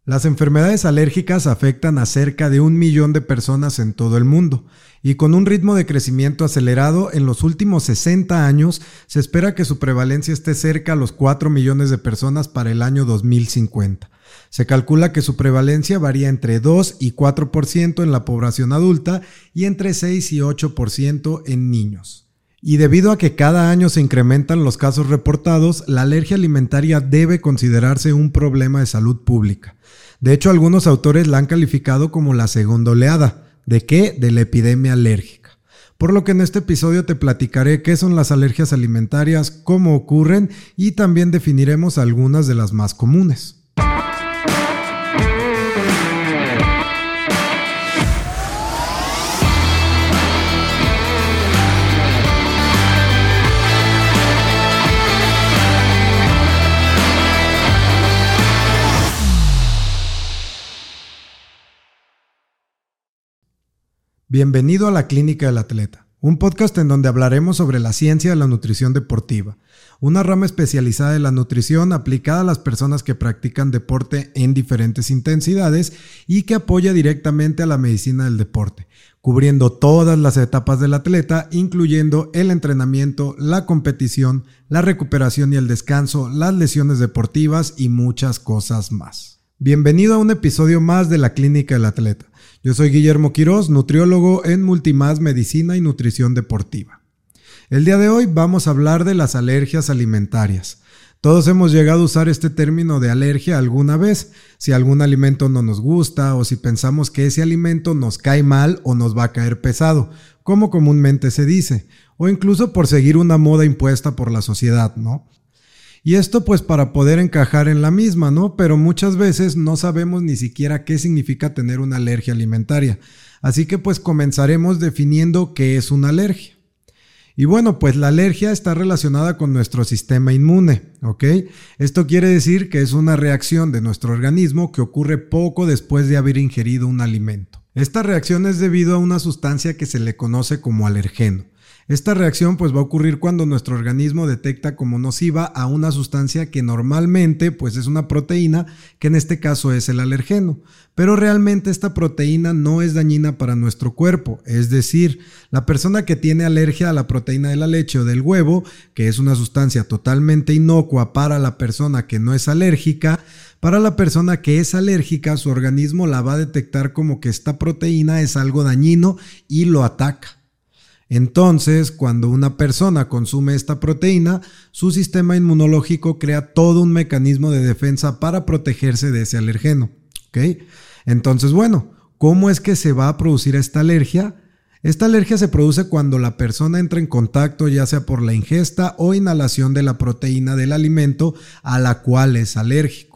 Las enfermedades alérgicas afectan a cerca de 1 millón de personas en todo el mundo y con un ritmo de crecimiento acelerado en los últimos 60 años se espera que su prevalencia esté cerca a los 4 millones de personas para el año 2050. Se calcula que su prevalencia varía entre 2 y 4% en la población adulta y entre 6 y 8% en niños. Y debido a que cada año se incrementan los casos reportados, la alergia alimentaria debe considerarse un problema de salud pública. De hecho, algunos autores la han calificado como la segunda oleada. ¿De qué? De la epidemia alérgica. Por lo que en este episodio te platicaré qué son las alergias alimentarias, cómo ocurren y también definiremos algunas de las más comunes. Bienvenido a la Clínica del Atleta, un podcast en donde hablaremos sobre la ciencia de la nutrición deportiva, una rama especializada de la nutrición aplicada a las personas que practican deporte en diferentes intensidades y que apoya directamente a la medicina del deporte, cubriendo todas las etapas del atleta, incluyendo el entrenamiento, la competición, la recuperación y el descanso, las lesiones deportivas y muchas cosas más. Bienvenido a un episodio más de la Clínica del Atleta. Yo soy Guillermo Quirós, nutriólogo en Multimás Medicina y Nutrición Deportiva. El día de hoy vamos a hablar de las alergias alimentarias. Todos hemos llegado a usar este término de alergia alguna vez, si algún alimento no nos gusta o si pensamos que ese alimento nos cae mal o nos va a caer pesado, como comúnmente se dice, o incluso por seguir una moda impuesta por la sociedad, ¿no? Y esto pues para poder encajar en la misma, ¿no? Pero muchas veces no sabemos ni siquiera qué significa tener una alergia alimentaria. Así que pues comenzaremos definiendo qué es una alergia. Y bueno, pues la alergia está relacionada con nuestro sistema inmune, ¿ok? Esto quiere decir que es una reacción de nuestro organismo que ocurre poco después de haber ingerido un alimento. Esta reacción es debido a una sustancia que se le conoce como alergeno. Esta reacción pues va a ocurrir cuando nuestro organismo detecta como nociva a una sustancia que normalmente pues es una proteína, que en este caso es el alergeno. Pero realmente esta proteína no es dañina para nuestro cuerpo, es decir, la persona que tiene alergia a la proteína de la leche o del huevo, que es una sustancia totalmente inocua para la persona que no es alérgica, para la persona que es alérgica, su organismo la va a detectar como que esta proteína es algo dañino y lo ataca. Entonces, cuando una persona consume esta proteína, su sistema inmunológico crea todo un mecanismo de defensa para protegerse de ese alergeno, ¿ok? Entonces, bueno, ¿cómo es que se va a producir esta alergia? Esta alergia se produce cuando la persona entra en contacto, ya sea por la ingesta o inhalación de la proteína del alimento a la cual es alérgico.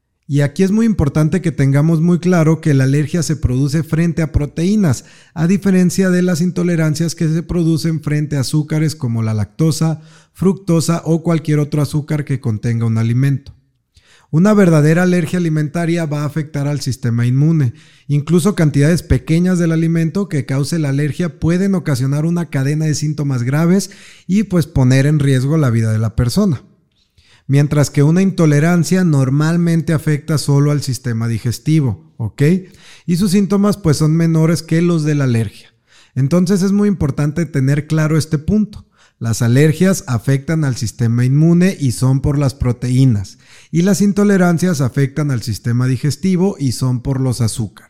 Y aquí es muy importante que tengamos muy claro que la alergia se produce frente a proteínas, a diferencia de las intolerancias que se producen frente a azúcares como la lactosa, fructosa o cualquier otro azúcar que contenga un alimento. Una verdadera alergia alimentaria va a afectar al sistema inmune. Incluso cantidades pequeñas del alimento que cause la alergia pueden ocasionar una cadena de síntomas graves y pues poner en riesgo la vida de la persona. Mientras que una intolerancia normalmente afecta solo al sistema digestivo, ¿ok? Y sus síntomas pues son menores que los de la alergia. Entonces es muy importante tener claro este punto. Las alergias afectan al sistema inmune y son por las proteínas, y las intolerancias afectan al sistema digestivo y son por los azúcares.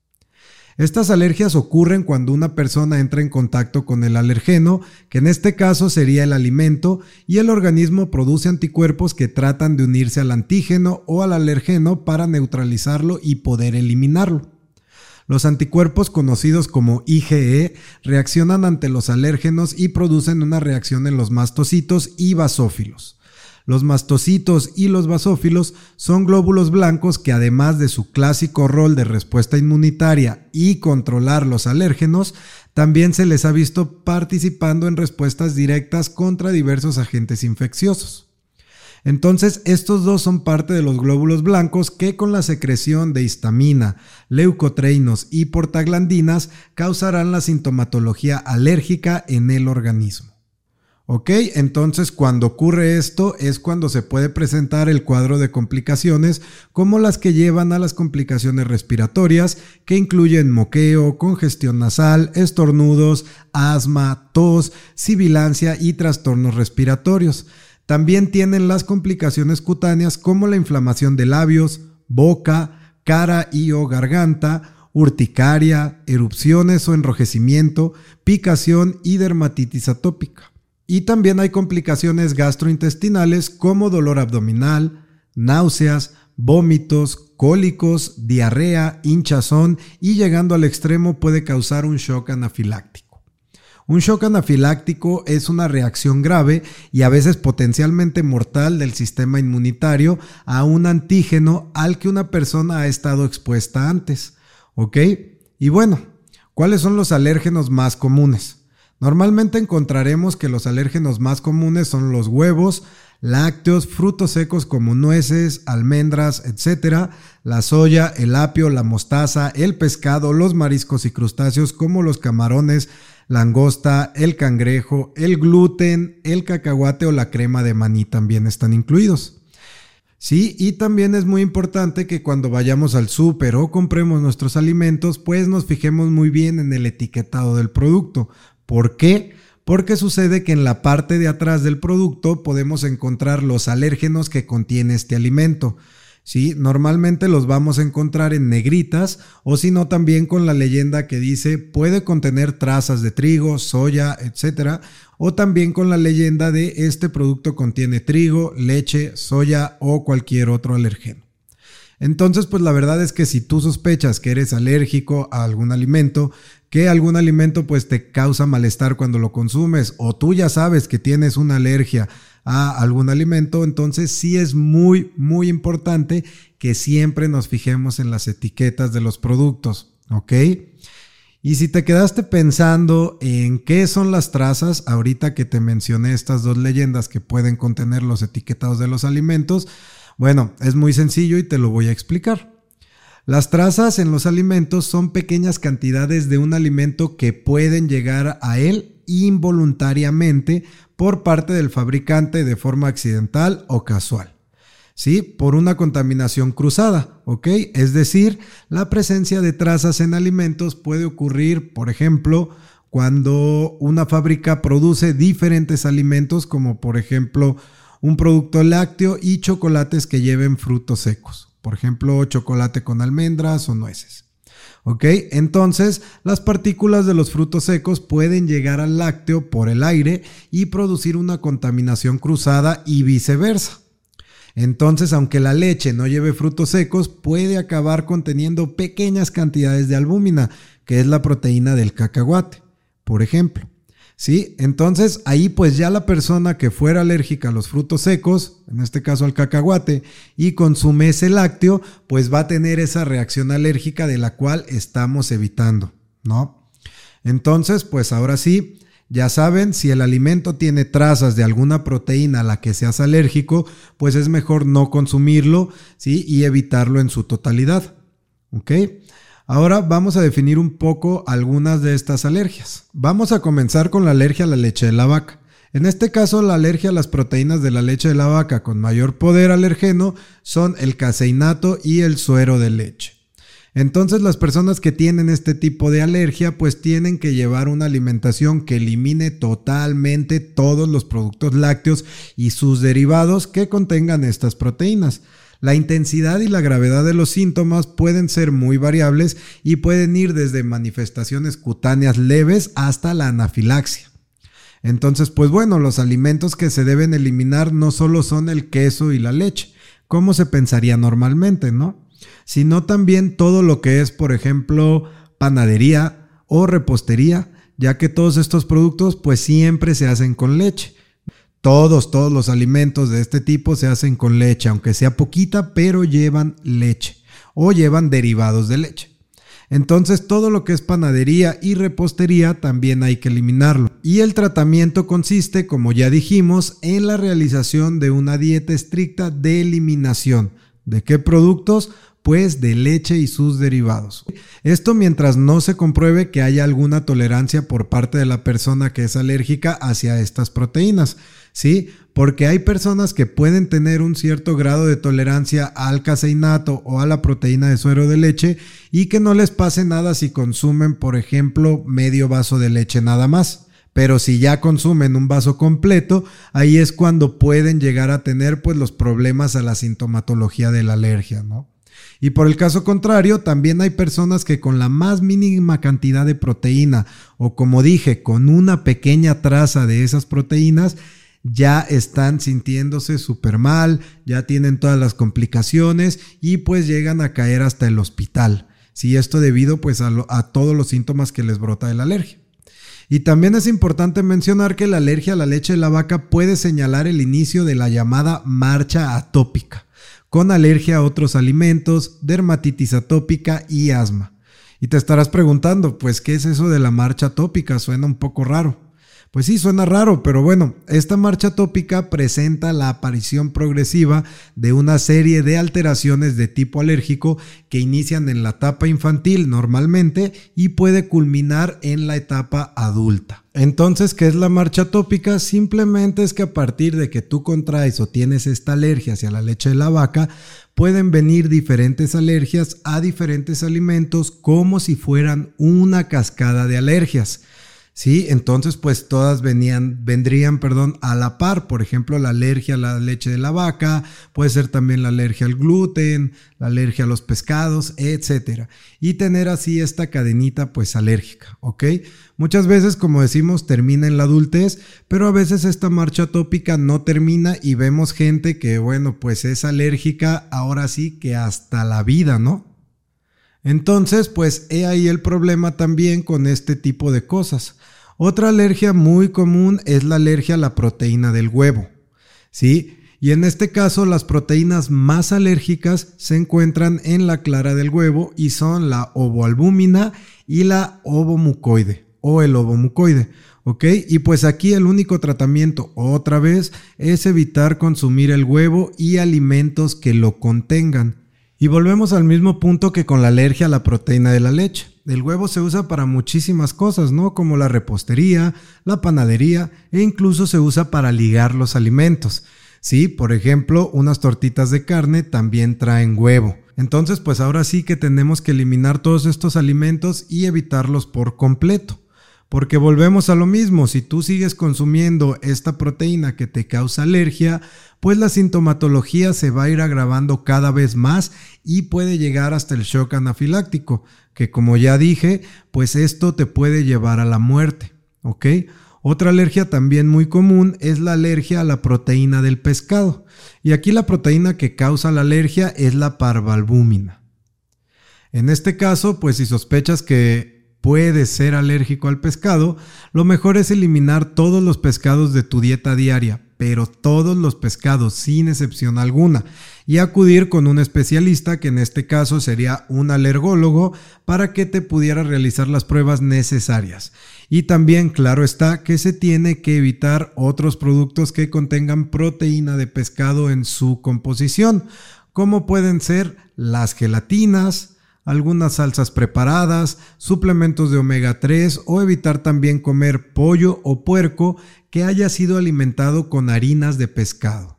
Estas alergias ocurren cuando una persona entra en contacto con el alergeno, que en este caso sería el alimento, y el organismo produce anticuerpos que tratan de unirse al antígeno o al alergeno para neutralizarlo y poder eliminarlo. Los anticuerpos conocidos como IgE reaccionan ante los alérgenos y producen una reacción en los mastocitos y basófilos. Los mastocitos y los basófilos son glóbulos blancos que además de su clásico rol de respuesta inmunitaria y controlar los alérgenos, también se les ha visto participando en respuestas directas contra diversos agentes infecciosos. Entonces, estos dos son parte de los glóbulos blancos que con la secreción de histamina, leucotreinos y portaglandinas causarán la sintomatología alérgica en el organismo. ¿Ok? Entonces, cuando ocurre esto es cuando se puede presentar el cuadro de complicaciones como las que llevan a las complicaciones respiratorias, que incluyen moqueo, congestión nasal, estornudos, asma, tos, sibilancia y trastornos respiratorios. También tienen las complicaciones cutáneas como la inflamación de labios, boca, cara y o garganta, urticaria, erupciones o enrojecimiento, picación y dermatitis atópica. Y también hay complicaciones gastrointestinales como dolor abdominal, náuseas, vómitos, cólicos, diarrea, hinchazón y llegando al extremo puede causar un shock anafiláctico. Un shock anafiláctico es una reacción grave y a veces potencialmente mortal del sistema inmunitario a un antígeno al que una persona ha estado expuesta antes. ¿Ok? Y bueno, ¿cuáles son los alérgenos más comunes? Normalmente encontraremos que los alérgenos más comunes son los huevos, lácteos, frutos secos como nueces, almendras, etc., la soya, el apio, la mostaza, el pescado, los mariscos y crustáceos como los camarones, langosta, el cangrejo, el gluten, el cacahuate o la crema de maní también están incluidos. Sí, y también es muy importante que cuando vayamos al súper o compremos nuestros alimentos, pues nos fijemos muy bien en el etiquetado del producto. ¿Por qué? Porque sucede que en la parte de atrás del producto podemos encontrar los alérgenos que contiene este alimento. ¿Sí? Normalmente los vamos a encontrar en negritas o si no también con la leyenda que dice puede contener trazas de trigo, soya, etc. O también con la leyenda de este producto contiene trigo, leche, soya o cualquier otro alérgeno. Entonces, pues la verdad es que si tú sospechas que eres alérgico a algún alimento, que algún alimento pues te causa malestar cuando lo consumes o tú ya sabes que tienes una alergia a algún alimento, entonces sí es muy importante que siempre nos fijemos en las etiquetas de los productos, ¿ok? Y si te quedaste pensando en qué son las trazas, ahorita que te mencioné estas dos leyendas que pueden contener los etiquetados de los alimentos, bueno, es muy sencillo y te lo voy a explicar. Las trazas en los alimentos son pequeñas cantidades de un alimento que pueden llegar a él involuntariamente por parte del fabricante de forma accidental o casual, ¿sí? Por una contaminación cruzada, ¿ok? Es decir, la presencia de trazas en alimentos puede ocurrir, por ejemplo, cuando una fábrica produce diferentes alimentos, como por ejemplo un producto lácteo y chocolates que lleven frutos secos. Por ejemplo, chocolate con almendras o nueces. ¿Ok? Entonces, las partículas de los frutos secos pueden llegar al lácteo por el aire y producir una contaminación cruzada y viceversa. Entonces, aunque la leche no lleve frutos secos, puede acabar conteniendo pequeñas cantidades de albúmina, que es la proteína del cacahuate, por ejemplo. ¿Sí? Entonces ahí pues ya la persona que fuera alérgica a los frutos secos, en este caso al cacahuate, y consume ese lácteo, pues va a tener esa reacción alérgica de la cual estamos evitando, ¿no? Entonces pues ahora sí, ya saben, si el alimento tiene trazas de alguna proteína a la que seas alérgico, pues es mejor no consumirlo, ¿sí? Y evitarlo en su totalidad, ¿ok? Ahora vamos a definir un poco algunas de estas alergias. Vamos a comenzar con la alergia a la leche de la vaca. En este caso, la alergia a las proteínas de la leche de la vaca con mayor poder alergeno son el caseinato y el suero de leche. Entonces, las personas que tienen este tipo de alergia pues tienen que llevar una alimentación que elimine totalmente todos los productos lácteos y sus derivados que contengan estas proteínas. La intensidad y la gravedad de los síntomas pueden ser muy variables y pueden ir desde manifestaciones cutáneas leves hasta la anafilaxia. Entonces, pues bueno, los alimentos que se deben eliminar no solo son el queso y la leche, como se pensaría normalmente, ¿no? Sino también todo lo que es, por ejemplo, panadería o repostería, ya que todos estos productos pues siempre se hacen con leche. Todos los alimentos de este tipo se hacen con leche, aunque sea poquita, pero llevan leche o llevan derivados de leche. Entonces todo lo que es panadería y repostería también hay que eliminarlo. Y el tratamiento consiste, como ya dijimos, en la realización de una dieta estricta de eliminación. ¿De qué productos? pues de leche y sus derivados. Esto mientras no se compruebe que haya alguna tolerancia por parte de la persona que es alérgica hacia estas proteínas, ¿sí? Porque hay personas que pueden tener un cierto grado de tolerancia al caseinato o a la proteína de suero de leche y que no les pase nada si consumen, por ejemplo, medio vaso de leche nada más. Pero si ya consumen un vaso completo, ahí es cuando pueden llegar a tener pues los problemas a la sintomatología de la alergia, ¿no? Y por el caso contrario, también hay personas que con la más mínima cantidad de proteína o como dije, con una pequeña traza de esas proteínas, ya están sintiéndose súper mal, ya tienen todas las complicaciones y pues llegan a caer hasta el hospital. Sí, esto debido pues a todos los síntomas que les brota de la alergia. Y también es importante mencionar que la alergia a la leche de la vaca puede señalar el inicio de la llamada marcha atópica, con alergia a otros alimentos, dermatitis atópica y asma. Y te estarás preguntando, pues, ¿qué es eso de la marcha atópica? Suena un poco raro. Pues sí, suena raro, pero bueno, esta marcha atópica presenta la aparición progresiva de una serie de alteraciones de tipo alérgico que inician en la etapa infantil normalmente y puede culminar en la etapa adulta. Entonces, ¿qué es la marcha atópica? Simplemente es que a partir de que tú contraes o tienes esta alergia hacia la leche de la vaca, pueden venir diferentes alergias a diferentes alimentos como si fueran una cascada de alergias. Sí, entonces pues todas vendrían a la par. Por ejemplo, la alergia a la leche de la vaca, puede ser también la alergia al gluten, la alergia a los pescados, etcétera. Y tener así esta cadenita pues alérgica, ¿ok? Muchas veces, como decimos, termina en la adultez, pero a veces esta marcha atópica no termina y vemos gente que, bueno, pues es alérgica ahora sí que hasta la vida, ¿no? Entonces, pues he ahí el problema también con este tipo de cosas. Otra alergia muy común es la alergia a la proteína del huevo, ¿sí? Y en este caso las proteínas más alérgicas se encuentran en la clara del huevo y son la ovoalbúmina y la ovomucoide o el ovomucoide, ¿ok? Y pues aquí el único tratamiento otra vez es evitar consumir el huevo y alimentos que lo contengan. Y volvemos al mismo punto que con la alergia a la proteína de la leche. El huevo se usa para muchísimas cosas, ¿no? Como la repostería, la panadería e incluso se usa para ligar los alimentos. Sí, por ejemplo, unas tortitas de carne también traen huevo. Entonces, pues ahora sí que tenemos que eliminar todos estos alimentos y evitarlos por completo. Porque volvemos a lo mismo, si tú sigues consumiendo esta proteína que te causa alergia, pues la sintomatología se va a ir agravando cada vez más y puede llegar hasta el shock anafiláctico, que como ya dije, pues esto te puede llevar a la muerte, ¿ok? Otra alergia también muy común es la alergia a la proteína del pescado. Y aquí la proteína que causa la alergia es la parvalbúmina. En este caso, pues si sospechas que puedes ser alérgico al pescado, lo mejor es eliminar todos los pescados de tu dieta diaria, pero todos los pescados sin excepción alguna, y acudir con un especialista, que en este caso sería un alergólogo, para que te pudiera realizar las pruebas necesarias. Y también, claro está, que se tiene que evitar otros productos que contengan proteína de pescado en su composición, como pueden ser las gelatinas, algunas salsas preparadas, suplementos de omega 3 o evitar también comer pollo o puerco que haya sido alimentado con harinas de pescado.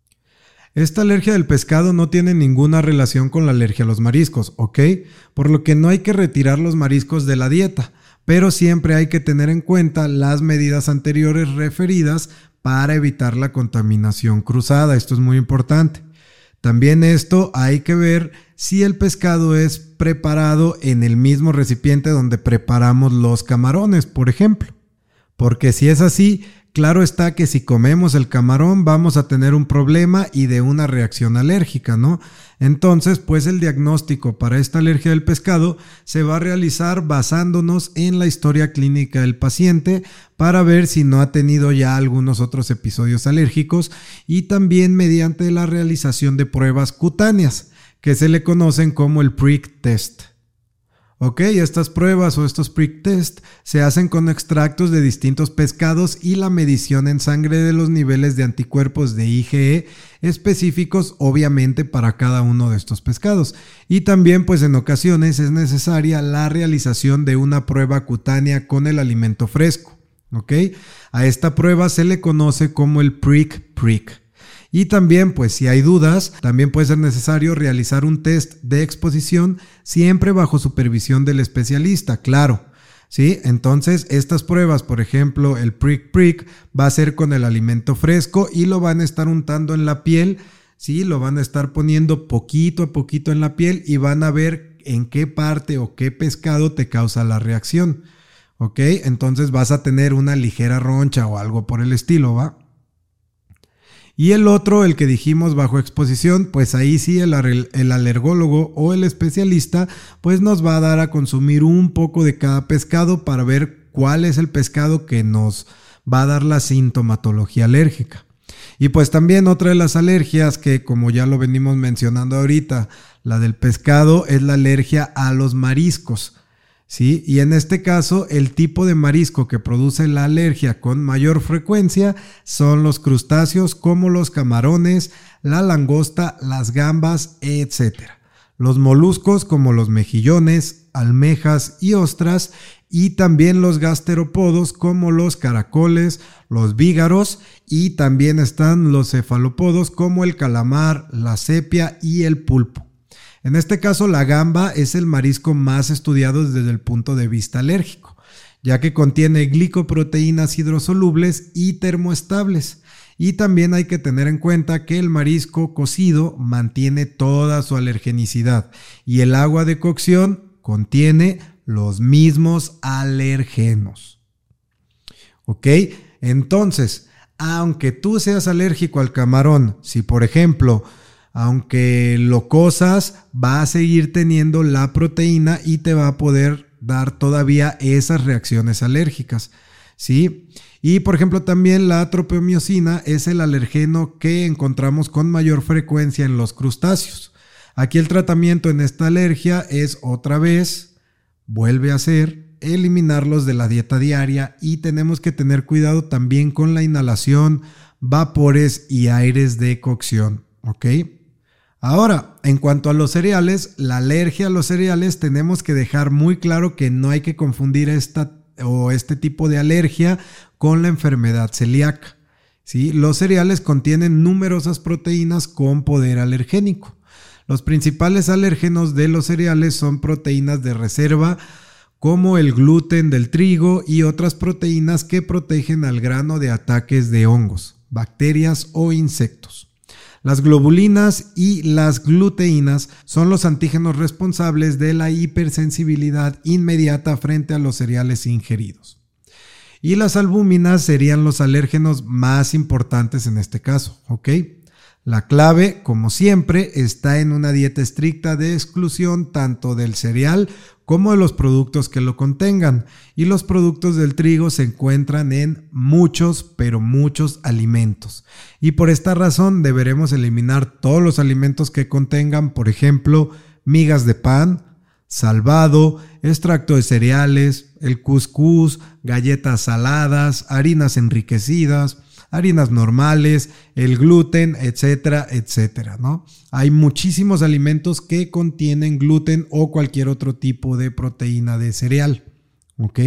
Esta alergia del pescado no tiene ninguna relación con la alergia a los mariscos, ¿ok? Por lo que no hay que retirar los mariscos de la dieta, pero siempre hay que tener en cuenta las medidas anteriores referidas para evitar la contaminación cruzada. Esto es muy importante. También esto hay que ver si el pescado es preparado en el mismo recipiente donde preparamos los camarones, por ejemplo. Porque si es así, claro está que si comemos el camarón vamos a tener un problema y de una reacción alérgica, ¿no? Entonces, pues el diagnóstico para esta alergia del pescado se va a realizar basándonos en la historia clínica del paciente para ver si no ha tenido ya algunos otros episodios alérgicos y también mediante la realización de pruebas cutáneas, que se le conocen como el prick test. Ok, estas pruebas o estos prick test se hacen con extractos de distintos pescados y la medición en sangre de los niveles de anticuerpos de IgE específicos, obviamente para cada uno de estos pescados. Y también pues en ocasiones es necesaria la realización de una prueba cutánea con el alimento fresco. Ok, a esta prueba se le conoce como el prick. Y también, pues si hay dudas, también puede ser necesario realizar un test de exposición siempre bajo supervisión del especialista, claro. ¿Sí? Entonces, estas pruebas, por ejemplo, el prick va a ser con el alimento fresco y lo van a estar untando en la piel, ¿sí? Lo van a estar poniendo poquito a poquito en la piel y van a ver en qué parte o qué pescado te causa la reacción. ¿Ok? Entonces vas a tener una ligera roncha o algo por el estilo, ¿va? Y el otro, el que dijimos bajo exposición, pues ahí sí el alergólogo o el especialista pues nos va a dar a consumir un poco de cada pescado para ver cuál es el pescado que nos va a dar la sintomatología alérgica. Y pues también otra de las alergias que, como ya lo venimos mencionando ahorita, la del pescado, es la alergia a los mariscos. ¿Sí? Y en este caso, el tipo de marisco que produce la alergia con mayor frecuencia son los crustáceos como los camarones, la langosta, las gambas, etc. Los moluscos como los mejillones, almejas y ostras, y también los gasterópodos como los caracoles, los vígaros, y también están los cefalópodos como el calamar, la sepia y el pulpo. En este caso, la gamba es el marisco más estudiado desde el punto de vista alérgico, ya que contiene glicoproteínas hidrosolubles y termoestables. Y también hay que tener en cuenta que el marisco cocido mantiene toda su alergenicidad y el agua de cocción contiene los mismos alergenos. ¿Ok? Entonces, aunque tú seas alérgico al camarón, si por ejemplo, aunque lo cozas, va a seguir teniendo la proteína y te va a poder dar todavía esas reacciones alérgicas, ¿sí? Y por ejemplo también la tropomiosina es el alergeno que encontramos con mayor frecuencia en los crustáceos. Aquí el tratamiento en esta alergia es otra vez, vuelve a ser eliminarlos de la dieta diaria y tenemos que tener cuidado también con la inhalación, vapores y aires de cocción, ¿ok? Ahora, en cuanto a los cereales, la alergia a los cereales tenemos que dejar muy claro que no hay que confundir este tipo de alergia con la enfermedad celíaca. ¿Sí? Los cereales contienen numerosas proteínas con poder alergénico. Los principales alérgenos de los cereales son proteínas de reserva como el gluten del trigo y otras proteínas que protegen al grano de ataques de hongos, bacterias o insectos. Las globulinas y las gluteínas son los antígenos responsables de la hipersensibilidad inmediata frente a los cereales ingeridos. Y las albúminas serían los alérgenos más importantes en este caso, ¿ok? La clave, como siempre, está en una dieta estricta de exclusión tanto del cereal como de los productos que lo contengan. Y los productos del trigo se encuentran en muchos, pero muchos alimentos. Y por esta razón deberemos eliminar todos los alimentos que contengan, por ejemplo, migas de pan, salvado, extracto de cereales, el cuscús, galletas saladas, harinas enriquecidas, harinas normales, el gluten, etcétera, etcétera, ¿no? Hay muchísimos alimentos que contienen gluten o cualquier otro tipo de proteína de cereal, ¿ok?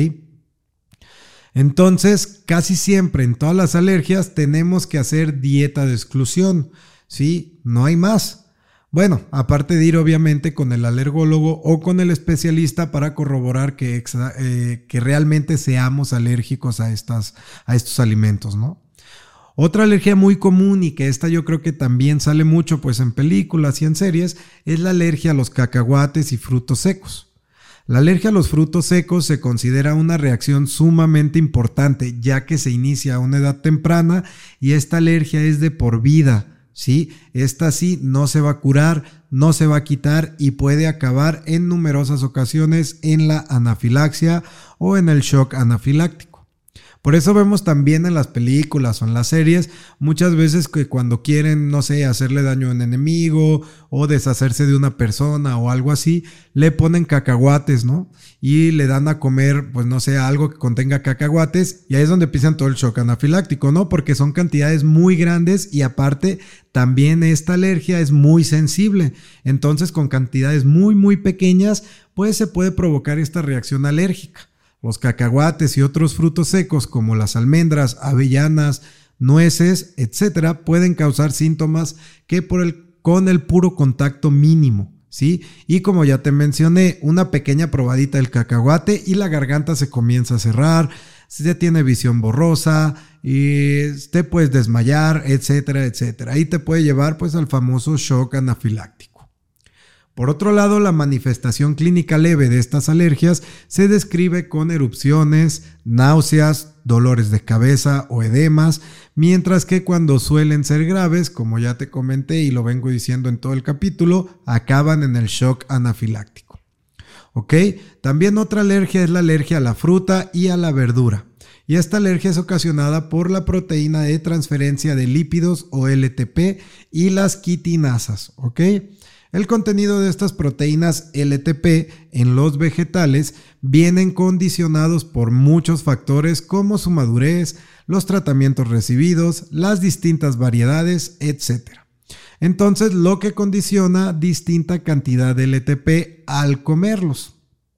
Entonces, casi siempre en todas las alergias tenemos que hacer dieta de exclusión, ¿sí? No hay más. Bueno, aparte de ir obviamente con el alergólogo o con el especialista para corroborar que realmente seamos alérgicos a estos alimentos, ¿no? Otra alergia muy común y que esta yo creo que también sale mucho pues en películas y en series es la alergia a los cacahuates y frutos secos. La alergia a los frutos secos se considera una reacción sumamente importante ya que se inicia a una edad temprana y esta alergia es de por vida, ¿sí? Esta sí no se va a curar, no se va a quitar y puede acabar en numerosas ocasiones en la anafilaxia o en el shock anafiláctico. Por eso vemos también en las películas o en las series muchas veces que cuando quieren, no sé, hacerle daño a un enemigo o deshacerse de una persona o algo así, le ponen cacahuates, ¿no? Y le dan a comer, pues no sé, algo que contenga cacahuates y ahí es donde empiezan todo el shock anafiláctico, ¿no? Porque son cantidades muy grandes y aparte también esta alergia es muy sensible. Entonces con cantidades muy pequeñas, pues se puede provocar esta reacción alérgica. Los cacahuates y otros frutos secos como las almendras, avellanas, nueces, etcétera, pueden causar síntomas que con el puro contacto mínimo, ¿sí? Y como ya te mencioné, una pequeña probadita del cacahuate y la garganta se comienza a cerrar, se tiene visión borrosa, y te puedes desmayar, etcétera, etcétera. Ahí te puede llevar pues al famoso shock anafiláctico. Por otro lado, la manifestación clínica leve de estas alergias se describe con erupciones, náuseas, dolores de cabeza o edemas, mientras que cuando suelen ser graves, como ya te comenté y lo vengo diciendo en todo el capítulo, acaban en el shock anafiláctico. ¿Ok? También otra alergia es la alergia a la fruta y a la verdura. Y esta alergia es ocasionada por la proteína de transferencia de lípidos o LTP y las quitinasas. ¿Ok? El contenido de estas proteínas LTP en los vegetales vienen condicionados por muchos factores como su madurez, los tratamientos recibidos, las distintas variedades, etc. Entonces, lo que condiciona distinta cantidad de LTP al comerlos,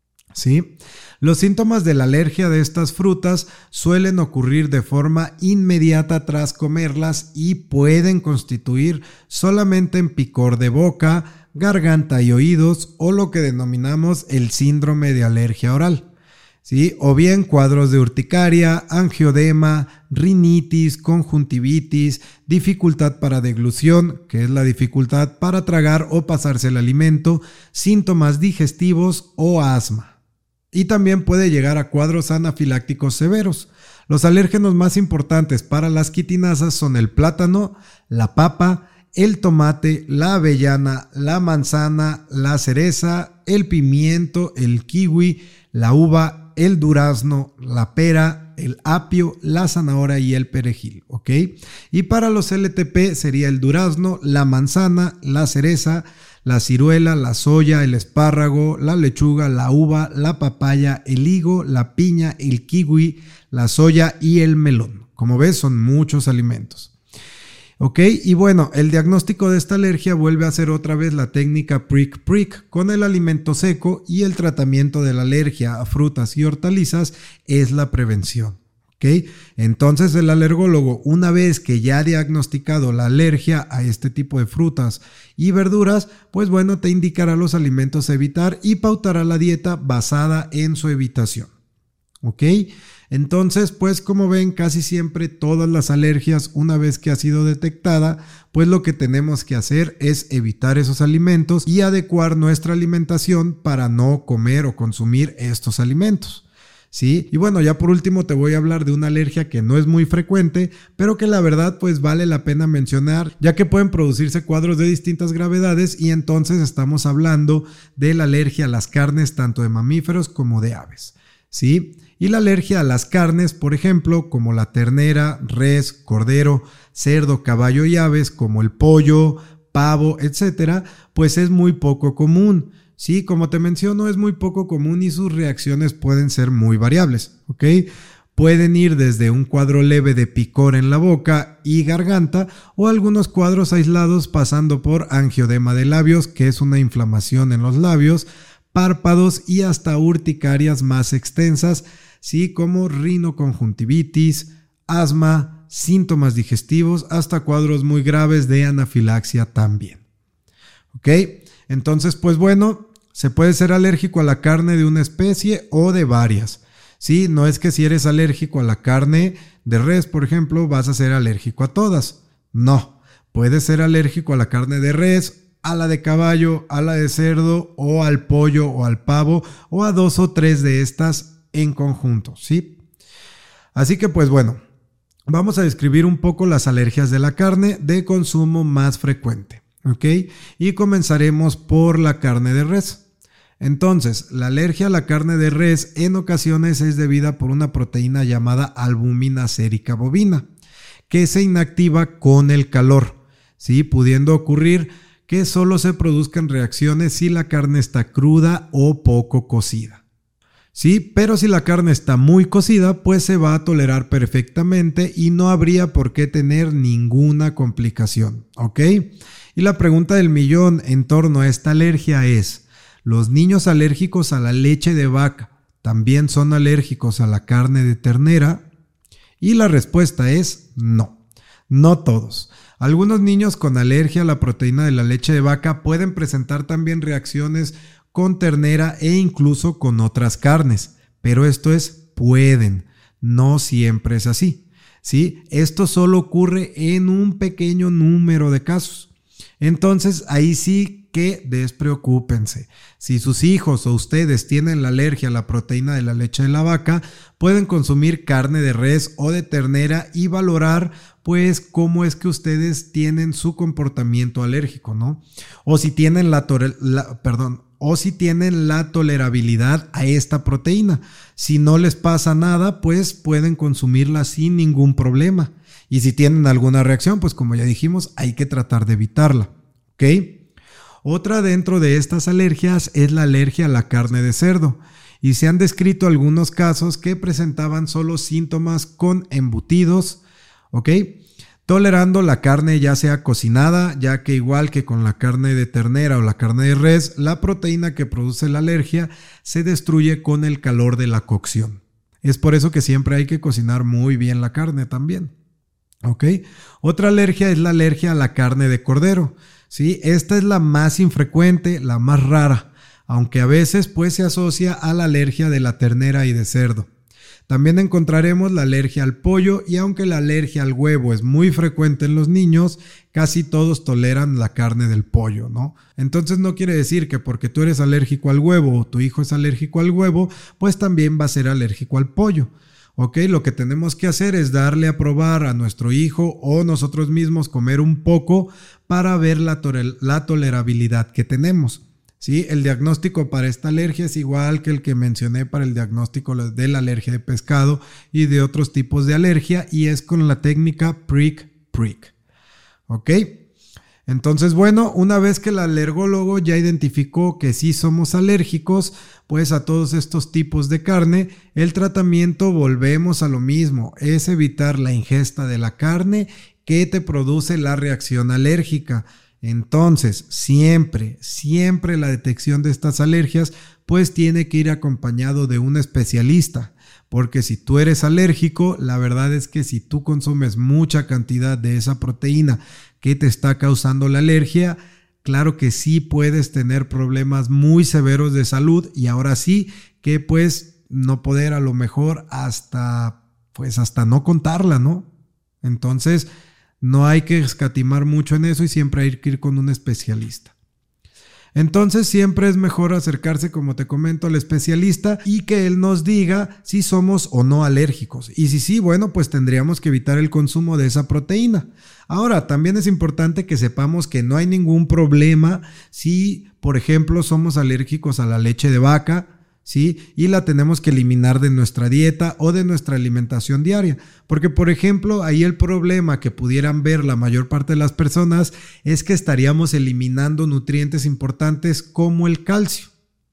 ¿sí? Los síntomas de la alergia de estas frutas suelen ocurrir de forma inmediata tras comerlas y pueden constituir solamente en picor de boca, garganta y oídos o lo que denominamos el síndrome de alergia oral, ¿sí? O bien cuadros de urticaria, angioedema, rinitis, conjuntivitis, dificultad para deglución, que es la dificultad para tragar o pasarse el alimento, síntomas digestivos o asma. Y también puede llegar a cuadros anafilácticos severos. Los alérgenos más importantes para las quitinasas son el plátano, la papa, el tomate, la avellana, la manzana, la cereza, el pimiento, el kiwi, la uva, el durazno, la pera, el apio, la zanahoria y el perejil, ¿ok? Y para los LTP sería el durazno, la manzana, la cereza, la ciruela, la soya, el espárrago, la lechuga, la uva, la papaya, el higo, la piña, el kiwi, la soya y el melón. Como ves, son muchos alimentos. Ok, y bueno, el diagnóstico de esta alergia vuelve a ser otra vez la técnica prick con el alimento seco y el tratamiento de la alergia a frutas y hortalizas es la prevención. ¿Ok? Entonces el alergólogo, una vez que ya ha diagnosticado la alergia a este tipo de frutas y verduras, pues bueno, te indicará los alimentos a evitar y pautará la dieta basada en su evitación. ¿Ok? Entonces, pues como ven, casi siempre todas las alergias, una vez que ha sido detectada, pues lo que tenemos que hacer es evitar esos alimentos y adecuar nuestra alimentación para no comer o consumir estos alimentos, ¿sí? Y bueno, ya por último te voy a hablar de una alergia que no es muy frecuente, pero que la verdad pues vale la pena mencionar, ya que pueden producirse cuadros de distintas gravedades y entonces estamos hablando de la alergia a las carnes tanto de mamíferos como de aves, ¿sí? Y la alergia a las carnes, por ejemplo, como la ternera, res, cordero, cerdo, caballo y aves, como el pollo, pavo, etcétera, pues es muy poco común. Sí, como te menciono, es muy poco común y sus reacciones pueden ser muy variables, ¿ok? Pueden ir desde un cuadro leve de picor en la boca y garganta o algunos cuadros aislados pasando por angioedema de labios, que es una inflamación en los labios, párpados y hasta urticarias más extensas, sí, como rinoconjuntivitis, asma, síntomas digestivos, hasta cuadros muy graves de anafilaxia también. ¿Ok? Entonces, pues bueno, se puede ser alérgico a la carne de una especie o de varias. Sí, no es que si eres alérgico a la carne de res, por ejemplo, vas a ser alérgico a todas. No, puedes ser alérgico a la carne de res, a la de caballo, a la de cerdo o al pollo o al pavo o a 2 o 3 de estas en conjunto, ¿sí? Así que pues bueno, vamos a describir un poco las alergias de la carne de consumo más frecuente, ¿ok? Y comenzaremos por la carne de res. Entonces, la alergia a la carne de res en ocasiones es debida por una proteína llamada albúmina sérica bovina, que se inactiva con el calor, ¿sí? Pudiendo ocurrir que solo se produzcan reacciones si la carne está cruda o poco cocida. Sí, pero si la carne está muy cocida, pues se va a tolerar perfectamente y no habría por qué tener ninguna complicación, ¿ok? Y la pregunta del millón en torno a esta alergia es: ¿los niños alérgicos a la leche de vaca también son alérgicos a la carne de ternera? Y la respuesta es no, no todos. Algunos niños con alergia a la proteína de la leche de vaca pueden presentar también reacciones con ternera e incluso con otras carnes, pero esto es pueden, no siempre es así, ¿sí? Esto solo ocurre en un pequeño número de casos. Entonces ahí sí que despreocúpense. Si sus hijos o ustedes tienen la alergia a la proteína de la leche de la vaca, pueden consumir carne de res o de ternera y valorar pues cómo es que ustedes tienen su comportamiento alérgico, ¿no? O si tienen la tolerabilidad a esta proteína. Si no les pasa nada, pues pueden consumirla sin ningún problema. Y si tienen alguna reacción, pues como ya dijimos, hay que tratar de evitarla, ¿ok? Otra dentro de estas alergias es la alergia a la carne de cerdo. Y se han descrito algunos casos que presentaban solo síntomas con embutidos, ¿ok? Tolerando la carne ya sea cocinada, ya que igual que con la carne de ternera o la carne de res, la proteína que produce la alergia se destruye con el calor de la cocción. Es por eso que siempre hay que cocinar muy bien la carne también, ¿ok? Otra alergia es la alergia a la carne de cordero, ¿sí? Esta es la más infrecuente, la más rara, aunque a veces pues se asocia a la alergia de la ternera y de cerdo. También encontraremos la alergia al pollo y aunque la alergia al huevo es muy frecuente en los niños, casi todos toleran la carne del pollo, ¿no? Entonces no quiere decir que porque tú eres alérgico al huevo o tu hijo es alérgico al huevo, pues también va a ser alérgico al pollo. ¿Ok? Lo que tenemos que hacer es darle a probar a nuestro hijo o nosotros mismos comer un poco para ver la tolerabilidad que tenemos. ¿Sí? El diagnóstico para esta alergia es igual que el que mencioné para el diagnóstico de la alergia de pescado y de otros tipos de alergia, y es con la técnica prick prick. ¿Ok? Entonces, bueno, una vez que el alergólogo ya identificó que sí somos alérgicos, pues a todos estos tipos de carne, el tratamiento, volvemos a lo mismo, es evitar la ingesta de la carne que te produce la reacción alérgica. Entonces, siempre la detección de estas alergias pues tiene que ir acompañado de un especialista, porque si tú eres alérgico, la verdad es que si tú consumes mucha cantidad de esa proteína que te está causando la alergia, claro que sí puedes tener problemas muy severos de salud y ahora sí que pues no poder a lo mejor hasta no contarla, ¿no? Entonces, no hay que escatimar mucho en eso y siempre hay que ir con un especialista. Entonces siempre es mejor acercarse, como te comento, al especialista y que él nos diga si somos o no alérgicos. Y si sí, bueno, pues tendríamos que evitar el consumo de esa proteína. Ahora, también es importante que sepamos que no hay ningún problema si, por ejemplo, somos alérgicos a la leche de vaca, ¿sí? Y la tenemos que eliminar de nuestra dieta o de nuestra alimentación diaria. Porque, por ejemplo, ahí el problema que pudieran ver la mayor parte de las personas es que estaríamos eliminando nutrientes importantes como el calcio,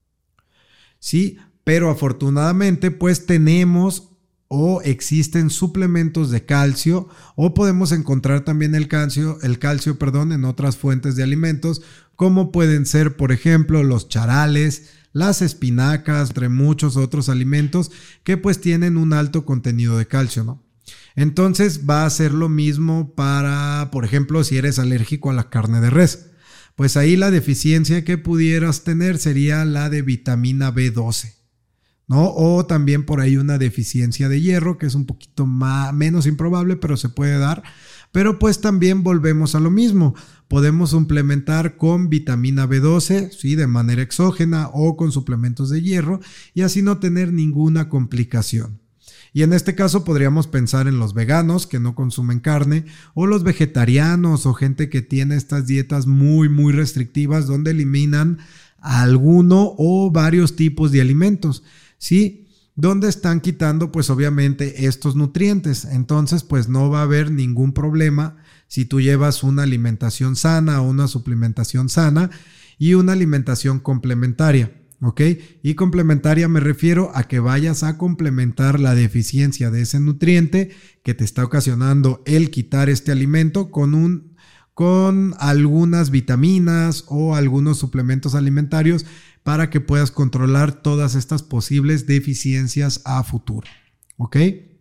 ¿sí? Pero afortunadamente, pues tenemos o existen suplementos de calcio o podemos encontrar también el calcio, en otras fuentes de alimentos, como pueden ser, por ejemplo, los charales, las espinacas, entre muchos otros alimentos que pues tienen un alto contenido de calcio, ¿no? Entonces va a ser lo mismo para, por ejemplo, si eres alérgico a la carne de res. Pues ahí la deficiencia que pudieras tener sería la de vitamina B12, ¿no? O también por ahí una deficiencia de hierro, que es un poquito menos improbable, pero se puede dar. Pero pues también volvemos a lo mismo. Podemos suplementar con vitamina B12, ¿sí? De manera exógena o con suplementos de hierro y así no tener ninguna complicación. Y en este caso podríamos pensar en los veganos que no consumen carne o los vegetarianos o gente que tiene estas dietas muy restrictivas donde eliminan alguno o varios tipos de alimentos, ¿sí? Donde están quitando pues obviamente estos nutrientes. Entonces pues no va a haber ningún problema si tú llevas una alimentación sana o una suplementación sana y una alimentación complementaria, ¿ok? Y complementaria me refiero a que vayas a complementar la deficiencia de ese nutriente que te está ocasionando el quitar este alimento con algunas vitaminas o algunos suplementos alimentarios para que puedas controlar todas estas posibles deficiencias a futuro, ¿ok?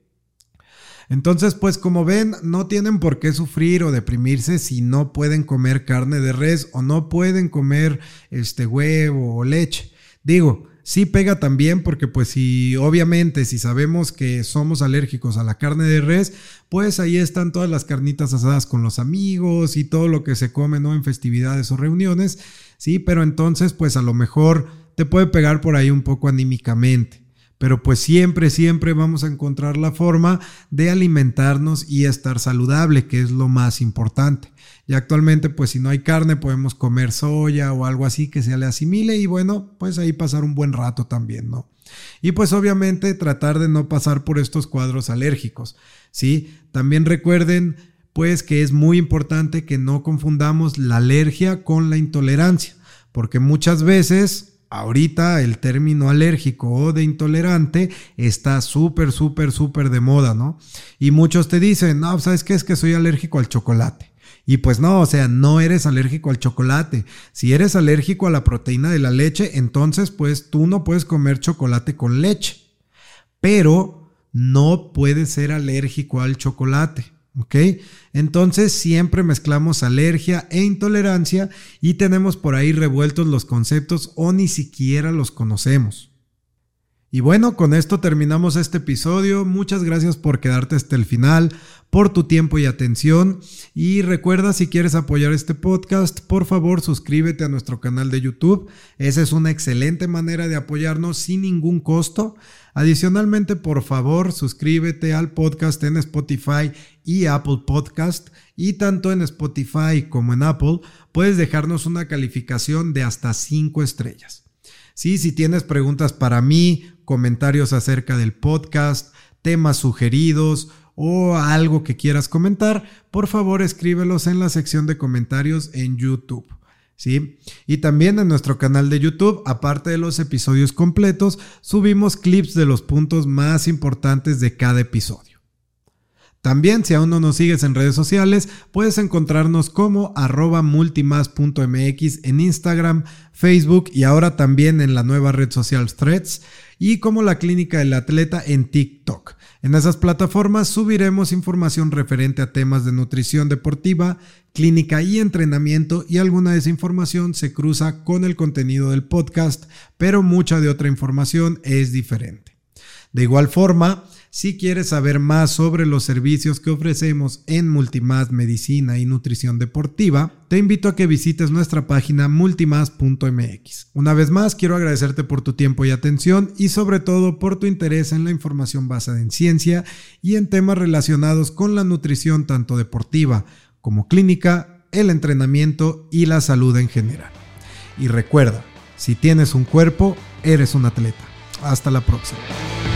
Entonces, pues como ven, no tienen por qué sufrir o deprimirse si no pueden comer carne de res o no pueden comer huevo o leche. Digo, sí pega también porque pues obviamente si sabemos que somos alérgicos a la carne de res, pues ahí están todas las carnitas asadas con los amigos y todo lo que se come, ¿no? En festividades o reuniones, sí, pero entonces pues a lo mejor te puede pegar por ahí un poco anímicamente. Pero pues siempre vamos a encontrar la forma de alimentarnos y estar saludable, que es lo más importante. Y actualmente pues si no hay carne podemos comer soya o algo así que se le asimile y bueno, pues ahí pasar un buen rato también, ¿no? Y pues obviamente tratar de no pasar por estos cuadros alérgicos, ¿sí? También recuerden pues que es muy importante que no confundamos la alergia con la intolerancia, porque muchas veces ahorita el término alérgico o de intolerante está súper de moda, ¿no? Y muchos te dicen, no, ¿sabes qué? Es que soy alérgico al chocolate. Y pues no, o sea, no eres alérgico al chocolate. Si eres alérgico a la proteína de la leche, entonces pues tú no puedes comer chocolate con leche. Pero no puedes ser alérgico al chocolate. ¿Ok? Entonces siempre mezclamos alergia e intolerancia y tenemos por ahí revueltos los conceptos o ni siquiera los conocemos. Y bueno, con esto terminamos este episodio. Muchas gracias por quedarte hasta el final, por tu tiempo y atención. Y recuerda, si quieres apoyar este podcast, por favor suscríbete a nuestro canal de YouTube. Esa es una excelente manera de apoyarnos sin ningún costo. Adicionalmente, por favor, suscríbete al podcast en Spotify y Apple Podcast. Y tanto en Spotify como en Apple puedes dejarnos una calificación de hasta 5 estrellas. Sí, si tienes preguntas para mí, comentarios acerca del podcast, temas sugeridos o algo que quieras comentar, por favor escríbelos en la sección de comentarios en YouTube. ¿Sí? Y también en nuestro canal de YouTube, aparte de los episodios completos, subimos clips de los puntos más importantes de cada episodio. También, si aún no nos sigues en redes sociales, puedes encontrarnos como @multimas.mx en Instagram, Facebook y ahora también en la nueva red social Threads, y como La Clínica del Atleta en TikTok. En esas plataformas subiremos información referente a temas de nutrición deportiva, clínica y entrenamiento, y alguna de esa información se cruza con el contenido del podcast, pero mucha de otra información es diferente. De igual forma, si quieres saber más sobre los servicios que ofrecemos en Multimas Medicina y Nutrición Deportiva, te invito a que visites nuestra página multimas.mx. Una vez más, quiero agradecerte por tu tiempo y atención y sobre todo por tu interés en la información basada en ciencia y en temas relacionados con la nutrición tanto deportiva como clínica, el entrenamiento y la salud en general. Y recuerda, si tienes un cuerpo, eres un atleta. Hasta la próxima.